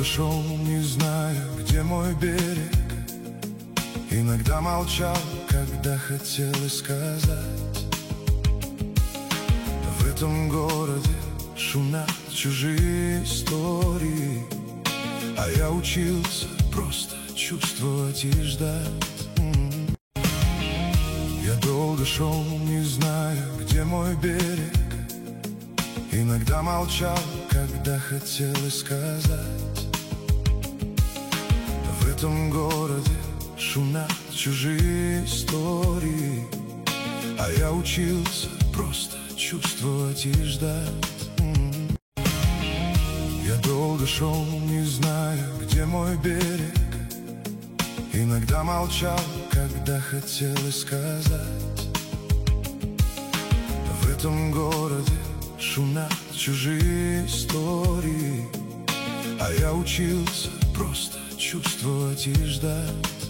долго шел, не зная, где мой берег. Иногда молчал, когда хотелось сказать. В этом городе шумят чужие истории, а я учился просто чувствовать и ждать. Я долго шел, не зная, где мой берег. Иногда молчал, когда хотелось сказать. В этом городе шумят чужие истории, а я учился просто чувствовать и ждать. Я долго шел, не зная, где мой берег. Иногда молчал, когда хотелось сказать. В этом городе шумят чужие истории, а я учился просто чувствовать и ждать.